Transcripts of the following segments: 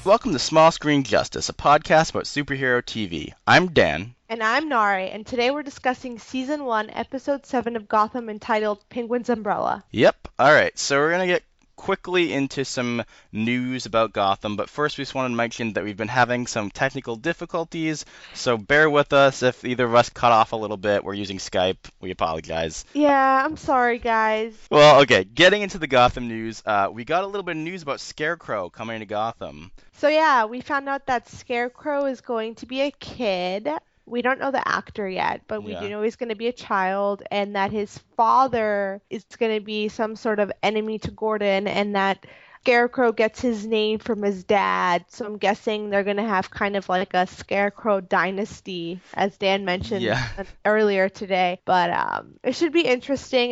Welcome to Small Screen Justice, a podcast about superhero TV. I'm Dan. And I'm Nari, and today we're discussing Season 1, Episode 7 of Gotham entitled Penguin's Umbrella. Yep, alright, so we're going to get quickly into some news about Gotham, but first we just wanted to mention that we've been having some technical difficulties, so bear with us if either of us cut off a little bit. We're using Skype. We apologize. Yeah, I'm sorry, guys. Well, okay, getting into the Gotham news, we got a little bit of news about Scarecrow coming to Gotham. So, yeah, we found out that Scarecrow is going to be a kid. We don't know the actor yet, but we do Yeah. know he's going to be a child, and that his father is going to be some sort of enemy to Gordon, and that Scarecrow gets his name from his dad. So I'm guessing they're going to have kind of like a Scarecrow dynasty, as Dan mentioned Yeah. earlier today. But it should be interesting.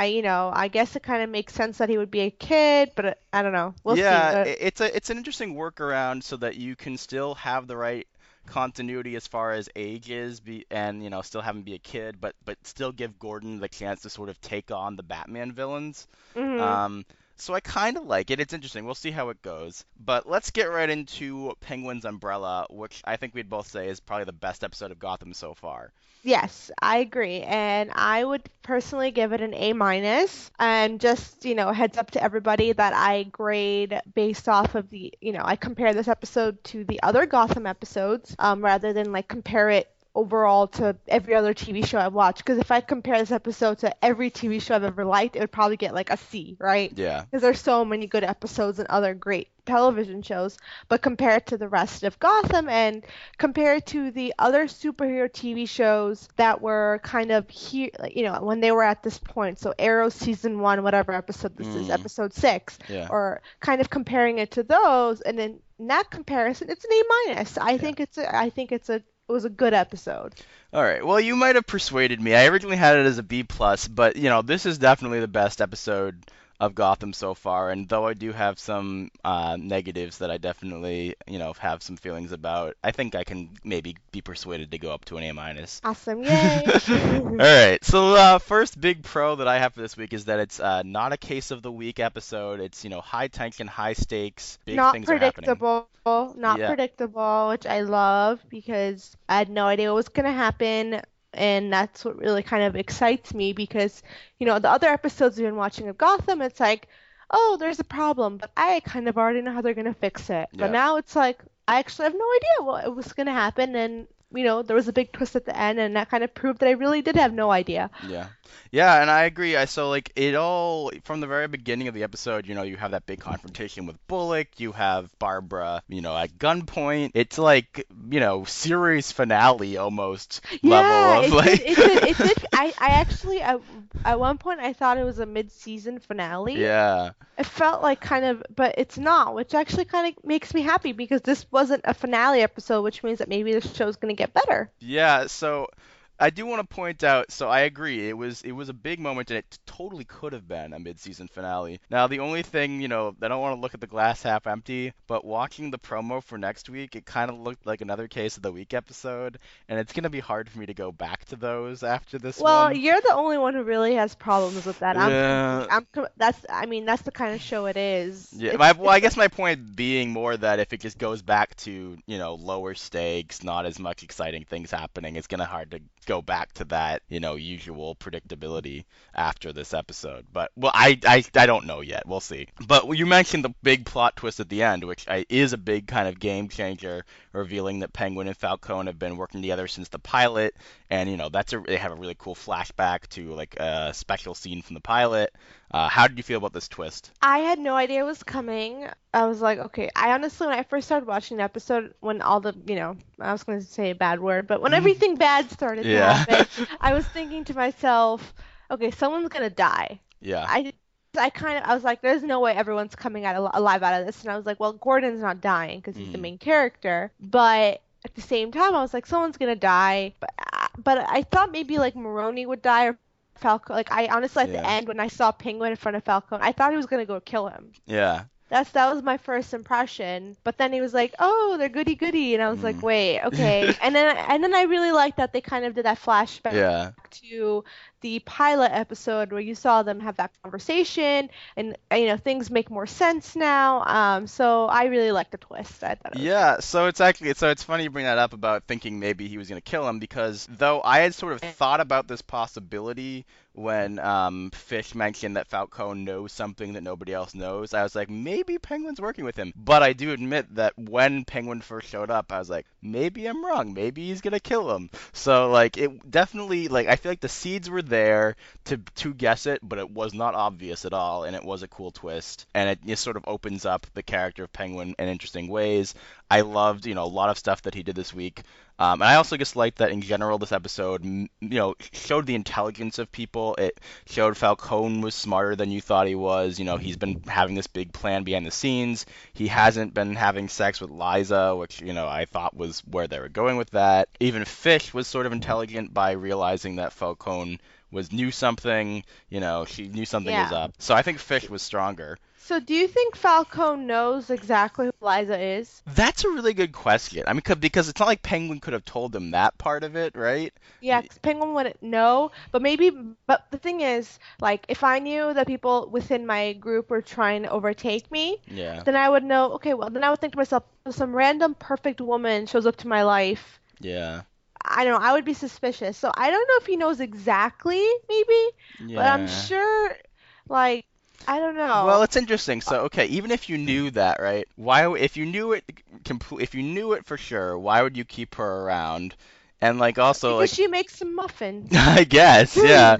I guess it kind of makes sense that he would be a kid, but I don't know. We'll see. Yeah, it's an interesting workaround so that you can still have the right continuity as far as ages and still have him be a kid, but still give Gordon the chance to sort of take on the Batman villains. Mhm. Um, so I kind of like it. It's interesting. We'll see how it goes. But let's get right into Penguin's Umbrella, which I think we'd both say is probably the best episode of Gotham so far. Yes, I agree. And I would personally give it an A minus. And just, heads up to everybody that I grade based off of I compare this episode to the other Gotham episodes, rather than like compare it overall to every other TV show I've watched. Because if I compare this episode to every TV show I've ever liked, it would probably get like a C, right? Yeah. Because there's so many good episodes and other great television shows. But compare it to the rest of Gotham and compared to the other superhero TV shows that were kind of here, when they were at this point. So Arrow season 1, whatever episode this is, Mm, episode 6, yeah. or kind of comparing it to those, and then in that comparison, it's an A minus. Yeah. It was a good episode. All right. Well, you might have persuaded me. I originally had it as a B plus, but this is definitely the best episode of Gotham so far. And though I do have some negatives that I definitely have some feelings about, I think I can maybe be persuaded to go up to an A minus. Awesome, yay! All right. So first big pro that I have for this week is that it's not a case of the week episode. It's high tension, high stakes, big Not things are happening. predictable, not Yeah. predictable, which I love because I had no idea what was going to happen. And that's what really kind of excites me because, the other episodes we've been watching of Gotham, it's like, oh, there's a problem, but I kind of already know how they're going to fix it. But Yeah. now it's like, I actually have no idea what was going to happen. And, there was a big twist at the end, and that kind of proved that I really did have no idea. Yeah. Yeah, and I agree. So like it all from the very beginning of the episode, you have that big confrontation with Bullock, you have Barbara, at gunpoint. It's like, series finale almost level Yeah, of like it did. I actually, at one point, I thought it was a mid-season finale. Yeah. It felt like kind of, but it's not, which actually kind of makes me happy because this wasn't a finale episode, which means that maybe the show's gonna get better. Yeah, so I do want to point out, so I agree, it was a big moment and it totally could have been a mid-season finale. Now, the only thing, I don't want to look at the glass half empty, but watching the promo for next week, it kind of looked like another case of the week episode, and it's going to be hard for me to go back to those after this Well, one. you're the only one who really has problems with that. Yeah. I mean, that's the kind of show it is. Yeah, well, I guess my point being more that if it just goes back to, lower stakes, not as much exciting things happening, it's gonna hard to go back to that, usual predictability after this episode. But well, I don't know yet. We'll see. But you mentioned the big plot twist at the end, which is a big kind of game changer, revealing that Penguin and Falcone have been working together since the pilot, and they have a really cool flashback to like a special scene from the pilot. How did you feel about this twist? I had no idea it was coming. I was like, okay. I honestly, when I first started watching the episode, when all the, I was going to say a bad word, but when everything bad started to Yeah. happen, I was thinking to myself, okay, someone's going to die. Yeah. I was like, there's no way everyone's coming out alive out of this. And I was like, well, Gordon's not dying because he's the Mm. main character. But at the same time, I was like, someone's going to die. But I thought maybe like Maroni would die or Falcone. Like I honestly at the Yeah. end when I saw Penguin in front of Falcone, I thought he was gonna go kill him. Yeah. That was my first impression. But then he was like, "Oh, they're goody goody," and I was like, Mm. "Wait, okay." And then I really liked that they kind of did that flashback Yeah. to the pilot episode where you saw them have that conversation, and things make more sense now. So I really liked the twist. I thought it was Yeah, so it's funny you bring that up about thinking maybe he was gonna kill him because though I had sort of thought about this possibility when Fish mentioned that Falcone knows something that nobody else knows, I was like maybe Penguin's working with him. But I do admit that when Penguin first showed up, I was like maybe I'm wrong, maybe he's gonna kill him. So like it definitely like I feel like the seeds were there to guess it, but it was not obvious at all, and it was a cool twist, and it just sort of opens up the character of Penguin in interesting ways. I loved, a lot of stuff that he did this week. And I also just liked that in general, this episode, showed the intelligence of people. It showed Falcone was smarter than you thought he was. He's been having this big plan behind the scenes. He hasn't been having sex with Liza, which, I thought was where they were going with that. Even Fish was sort of intelligent by realizing that Falcone knew something, she knew something was Yeah. up. So I think Fish was stronger. So do you think Falcone knows exactly who Liza is? That's a really good question. I mean, because it's not like Penguin could have told him that part of it, right? Yeah, 'cause Penguin wouldn't know, but the thing is, like, if I knew that people within my group were trying to overtake me, Yeah, then I would know, okay, well, then I would think to myself, if some random perfect woman shows up to my life, yeah, I don't know, I would be suspicious. So I don't know if he knows exactly, maybe, but I'm yeah. sure, like, I don't Well, know. it's interesting. So, okay, even if you knew that, right? If you knew it if you knew it for sure, why would you keep her around? And like also Because like she makes some muffins. I guess, yeah.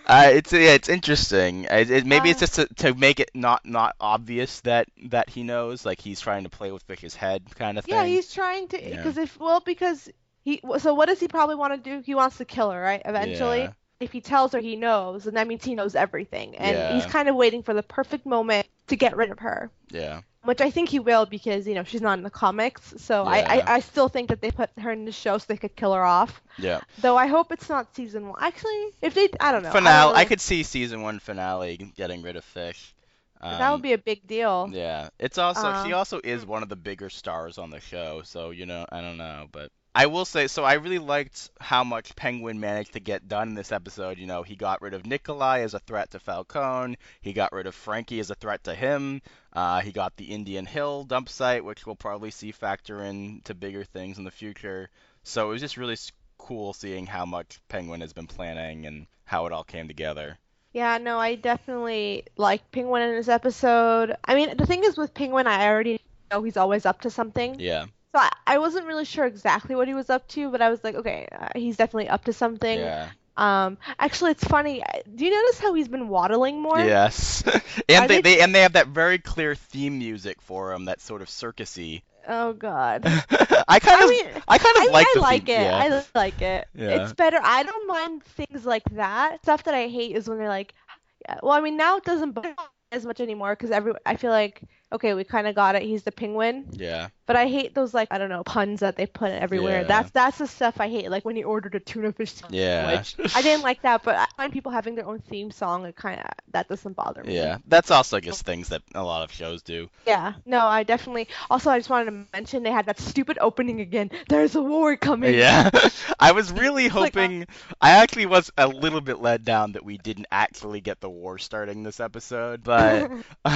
It's interesting. Maybe it's Uh, just to make it not obvious that he knows, like he's trying to play with Fish's head kind of yeah, thing. he's trying to, Yeah. because so what does he probably want to do? He wants to kill her, right? Eventually. Yeah. If he tells her he knows, then that means he knows everything. And he's Yeah. kind of waiting for the perfect moment to get rid of her, Yeah. which I think he will because, she's not in the comics. So Yeah. I still think that they put her in the show so they could kill her off. Yeah. Though I hope it's not season one. Actually, if they, I don't know. I don't Finale. I really, could see season one finale getting rid of Fish. that would Um, be a big deal. yeah. It's also she Uh, also is one of the bigger stars on the show, so I don't know, but I will say so I really liked how much Penguin managed to get done in this episode. He got rid of Nikolai as a threat to Falcone. He got rid of Frankie as a threat to him. He got the Indian Hill dump site, which we'll probably see factor in to bigger things in the future. So it was just really cool seeing how much Penguin has been planning and how it all came together. yeah, no, I definitely like Penguin in this episode. I mean, the thing is with Penguin, I already know he's always up to something. Yeah. So I wasn't really sure exactly what he was up to, but I was like, okay, he's definitely up to something. Yeah. Actually, it's funny. Do you notice how he's been waddling more? Yes. Are And they, they? they and they have that very clear theme music for him, that sort of circusy. Oh God. I kind I of mean, I kind of like I the like theme. it. Yeah. I like it. Yeah. It's better. I don't mind things like that. Stuff that I hate is when they're like, yeah, well, I mean, now it doesn't bother me as much anymore because I feel like, okay, we kind of got it. He's the penguin. Yeah. But I hate those like I don't know puns that they put everywhere. Yeah. That's the stuff I hate. Like when he ordered a tuna fish Yeah. sandwich. I didn't like that, but I find people having their own theme song. It kind of that doesn't bother me. Yeah. That's also just things that a lot of shows do. Yeah, no, I definitely. Also, I just wanted to mention they had that stupid opening again. There's a war coming. Yeah. I was really It's like, hoping I actually was a little bit let down that we didn't actually get the war starting this episode, but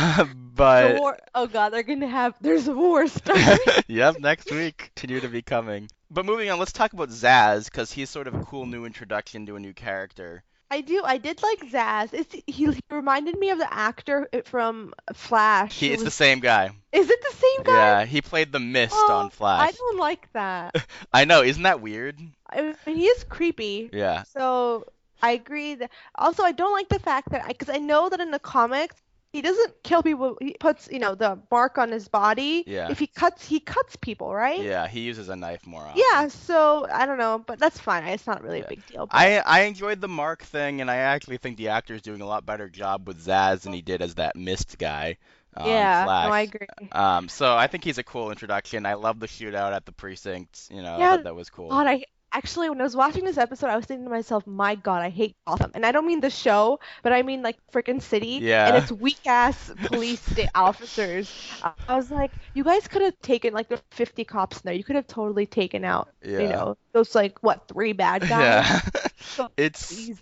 the but war. Oh God, they're gonna have. There's a war starting. yep, next week continue to be coming. But moving on, let's talk about Zaz because he's sort of a cool new introduction to a new character. I do. I did like Zaz. He reminded me of the actor from Flash. It's the same guy. Is it the same guy? Yeah, he played the Mist on Oh, I Flash. don't like that. I know, isn't that weird? I mean, he is creepy. Yeah. So I agree that. Also, I don't like the fact that because I know that in the comics he doesn't kill people. He puts the mark on his body. Yeah. If he cuts people, right? Yeah, he uses a knife more often. Yeah. So I don't know, but that's fine. It's not really a Yeah. big deal. But I enjoyed the Mark thing, and I actually think the actor's doing a lot better job with Zaz than he did as that Mist guy on yeah. No, I Flash. agree. So I think he's a cool introduction. I love the shootout at the precinct. I Yeah. thought that was cool. God, I actually when I was watching this episode, I was thinking to myself, my God, I hate Gotham. And I don't mean the show, but I mean like freaking city and Yeah. its weak ass police officers. I was like, you guys could have taken like there's 50 cops in there. You could have totally taken out, Yeah. those like what 3 bad guys Yeah. so It's easily.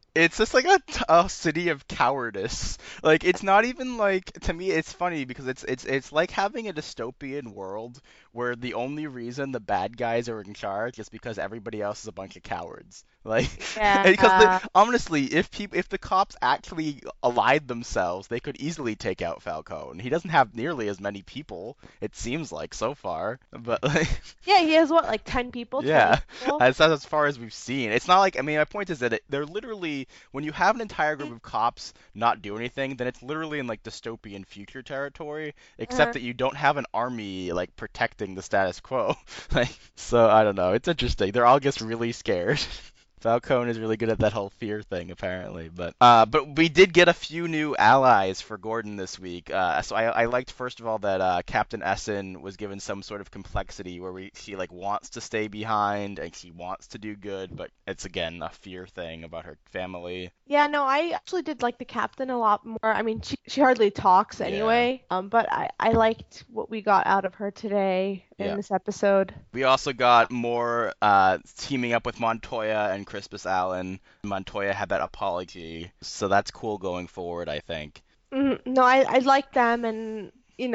It's just like a city of cowardice. Like it's not even like to me it's funny because it's like having a dystopian world where the only reason the bad guys are in charge is because everybody else is a bunch of cowards. Like because Yeah. honestly, if the cops actually allied themselves, they could easily take out Falcone. He doesn't have nearly as many people, it seems like so far. But like Yeah, he has what, like 10 people, 20 yeah, people? that's as far as we've seen. It's not like I mean, my point is that they're literally when you have an entire group of cops not do anything, then it's literally in like dystopian future territory, except Uh, that you don't have an army like protecting the status quo. Like, so I don't know. It's interesting. They're all just really scared. Falcone is really good at that whole fear thing, apparently. But we did get a few new allies for Gordon this week. So I liked first of all that Captain Essen was given some sort of complexity where she like wants to stay behind and she wants to do good, but it's again a fear thing about her family. yeah, no, I actually did like the captain a lot more. I mean, she hardly talks Yeah, anyway. But I liked what we got out of her today in yeah. this episode. We also got more teaming up with Montoya and Crispus Allen. Montoya had that apology, so that's cool going forward, I think. No, I like them, and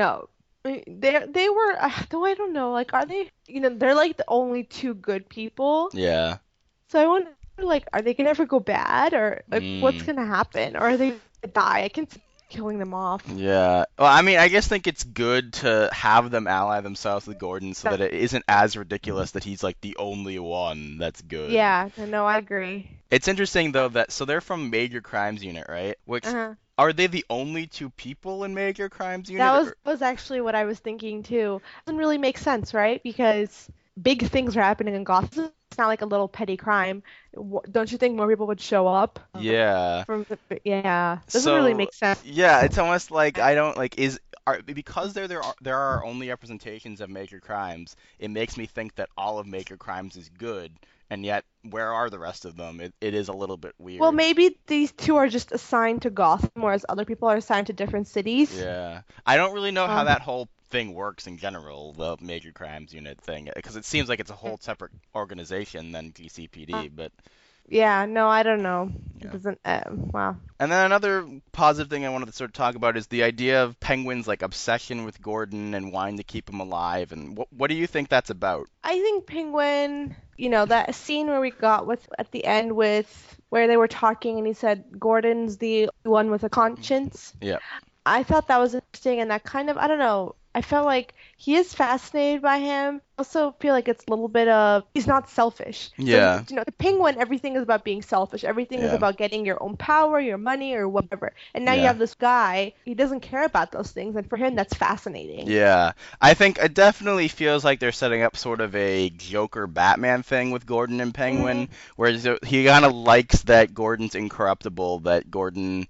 they were though I don't know, like, are they, they're like the only two good people. Yeah. So I wonder, like, are they gonna ever go bad, or like what's Mm. gonna happen, or are they gonna die? I can see killing them off. Yeah. Well, I mean, I just think it's good to have them ally themselves with Gordon so that it isn't as ridiculous that he's like the only one that's good. Yeah, no, I agree. It's interesting though that so they're from Major Crimes Unit, right? Which Uh-huh. are they the only two people in Major Crimes That Unit? was actually what I was thinking too. Doesn't really make sense, right? Because big things are happening in Gotham. It's not like a little petty crime. Don't you think more people would show up? Yeah. Yeah, doesn't really So make sense. yeah, it's almost like I don't like is are because there are only representations of major crimes. It makes me think that all of major crimes is good, and yet where are the rest of them? It is a little bit Well, weird. maybe these two are just assigned to Gotham, whereas other people are assigned to different cities. Yeah, I don't really know how Um, that whole thing works in general, the major crimes unit thing, because it seems like it's a whole separate organization than GCPD, but yeah, no, I don't know. It yeah. doesn't. Wow. And then another positive thing I wanted to sort of talk about is the idea of Penguin's like obsession with Gordon and wanting to keep him alive. And what do you think that's about? I think Penguin, that scene where we got with at the end with where they were talking and he said Gordon's the one with a conscience. Yeah, I thought that was interesting, and that kind of, I don't know, I felt like he is fascinated by him. I also feel like it's a little bit of, he's not selfish. So, yeah, the penguin, everything is about being selfish. Everything is yeah, about getting your own power, your money, or whatever. And now you yeah, have this guy, he doesn't care about those things, and for him, that's fascinating. yeah. I think it definitely feels like they're setting up sort of a Joker Batman thing with Gordon and Hmm. Penguin, whereas he kind of likes that Gordon's incorruptible, that Gordon,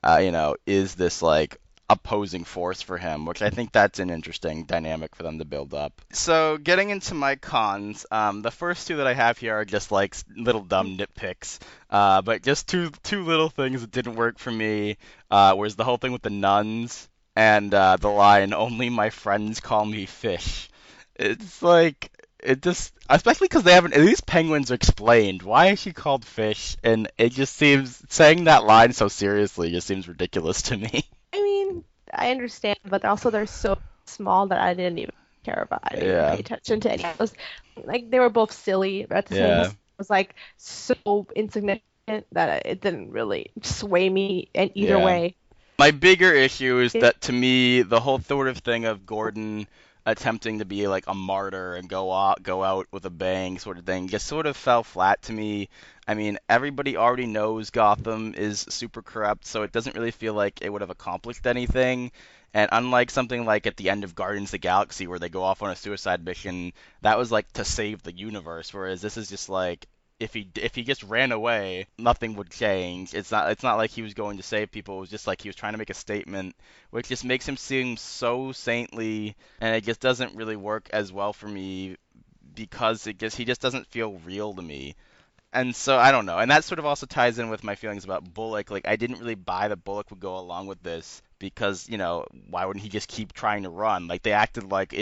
is this like opposing force for him, which I think that's an interesting dynamic for them to build up. So, getting into my cons, the first two that I have here are just like little dumb nitpicks, but just two little things that didn't work for me. Was the whole thing with the nuns and the line "Only my friends call me fish." It's like it just, especially because they haven't. At least penguins are explained. Why is she called fish? And it just seems saying that line so seriously just seems ridiculous to me. I mean, I understand, but also they're so small that I didn't even care about. I didn't even pay Yeah, attention to any of those. Like, they were both silly, but at the same time, yeah. it was like so insignificant that it didn't really sway me in either Yeah. way. My bigger issue is It, that to me, the whole sort of thing of Gordon attempting to be like a martyr and go out with a bang sort of thing just sort of fell flat to me. I mean, everybody already knows Gotham is super corrupt, so it doesn't really feel like it would have accomplished anything. And unlike something like at the end of Guardians of the Galaxy where they go off on a suicide mission, that was like to save the universe, whereas this is just like if he just ran away, nothing would change. It's not like he was going to save people. It was just like he was trying to make a statement, which just makes him seem so saintly, and it just doesn't really work as well for me because he just doesn't feel real to me. And so I don't know. And that sort of also ties in with my feelings about Bullock. Like I didn't really buy that Bullock would go along with this because why wouldn't he just keep trying to run? Like they acted like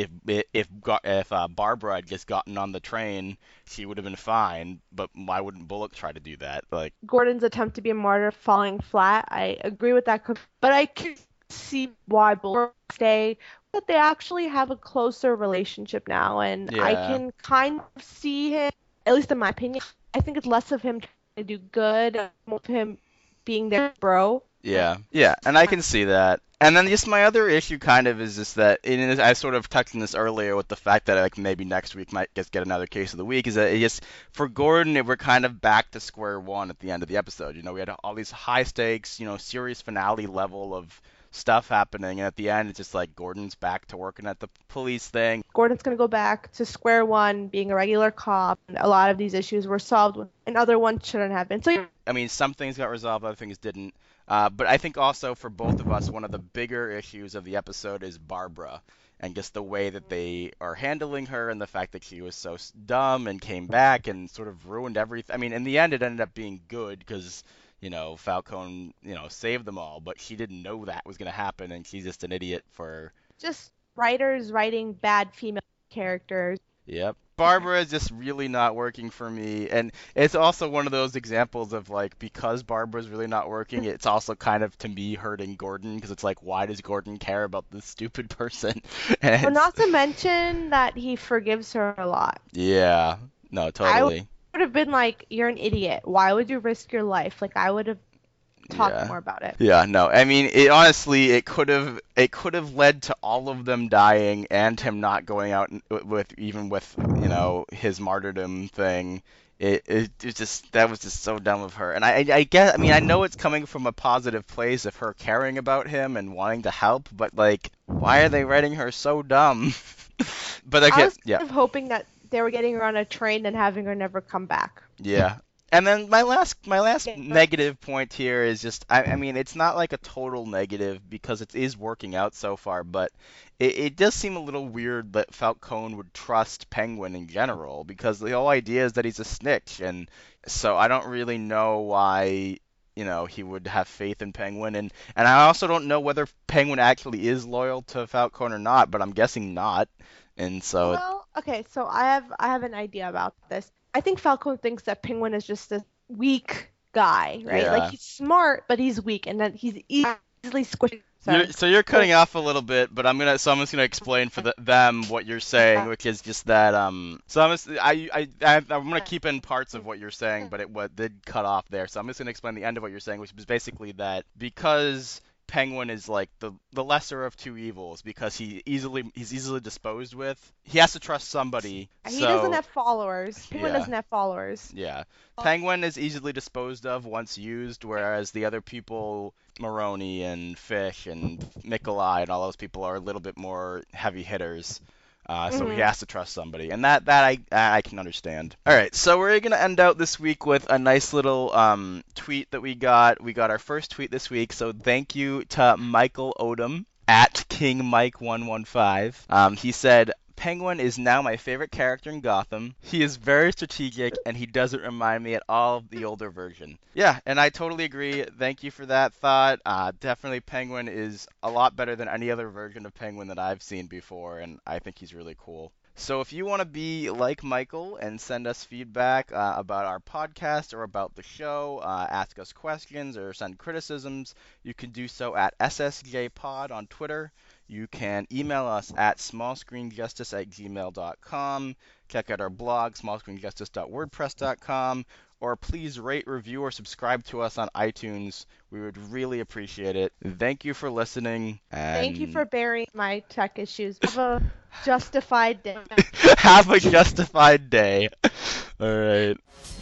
if Barbara had just gotten on the train, she would have been fine. But why wouldn't Bullock try to do that? Like, Gordon's attempt to be a martyr falling flat. I agree with that, but I can see why Bullock stay. But they actually have a closer relationship now, and I yeah. can kind of see him, at least in my opinion. I think it's less of him trying to do good, and more of him being there, bro. Yeah, yeah, and I can see that. And then just my other issue kind of is just that I sort of touched on this earlier with the fact that like maybe next week might just get another case of the week is that it just for Gordon we're kind of back to square one at the end of the episode. We had all these high stakes, series finale level of stuff happening, and at the end it's just like Gordon's back to working at the police thing. Gordon's going to go back to square one, being a regular cop. And a lot of these issues were solved, and other ones shouldn't have been. So, yeah. I mean, some things got resolved, other things didn't. But I think also for both of us, one of the bigger issues of the episode is Barbara and just the way that they are handling her and the fact that she was so dumb and came back and sort of ruined everything. I mean, in the end, it ended up being good because, Falcone, saved them all, but she didn't know that was going to happen, and she's just an idiot for. Just writers writing bad female characters. Yep. Barbara is just really not working for me. And it's also one of those examples of like, because Barbara's really not working, it's also kind of to me hurting Gordon because it's like, why does Gordon care about this stupid person? And Well, not to mention that he forgives her a lot. yeah, no, I totally. would have been like, you're an idiot. Why would you risk your life? Like, I would have talked Yeah. more about it. Yeah, no. I mean, it honestly, it could have led to all of them dying and him not going out with his martyrdom thing. It just that was just so dumb of her. And I guess I mean I know it's coming from a positive place of her caring about him and wanting to help, but like why are they writing her so dumb? But I okay, was yeah. kind of hoping that they were getting her on a train and having her never come back. Yeah. And then my last Yeah. negative point here is just I mean it's not like a total negative because it is working out so far, but it does seem a little weird that Falcone would trust Penguin in general because the whole idea is that he's a snitch, and so I don't really know why he would have faith in Penguin, and I also don't know whether Penguin actually is loyal to Falcone or not, but I'm guessing not. And so Well, okay, so I have an idea about this. I think Falcone thinks that Penguin is just a weak guy, right? Like yeah. he's smart, but he's weak, and that he's easily squished. So you're So, cutting off a little bit, but I'm just gonna explain for them what you're saying, which is just that so I'm gonna keep in parts of what you're saying, but it what did cut off there. So I'm just gonna explain the end of what you're saying, which is basically that because Penguin is like the lesser of two evils because he's easily disposed with. He has to trust somebody. he doesn't So have followers. Penguin yeah. doesn't have followers. Yeah. Penguin is easily disposed of once used, whereas the other people, Maroni and Fish and Nikolai and all those people are a little bit more heavy hitters. So he Hmm. has to trust somebody, and that I can understand. All right, so we're gonna end out this week with a nice little tweet that we got. We got our first tweet this week, so thank you to Michael Odom at King Mike 115. He said, Penguin is now my favorite character in Gotham. He is very strategic, and he doesn't remind me at all of the older version. Yeah, and I totally agree. Thank you for that thought. Definitely Penguin is a lot better than any other version of Penguin that I've seen before, and I think he's really cool. So if you want to be like Michael and send us feedback about our podcast or about the show, ask us questions or send criticisms, you can do so at SSJPod on Twitter. You can email us at smallscreenjustice@gmail.com. Check out our blog, smallscreenjustice.wordpress.com, or please rate, review, or subscribe to us on iTunes. We would really appreciate it. Thank you for listening, Thank you and for bearing my tech issues. Have a justified day. have a justified day. All right.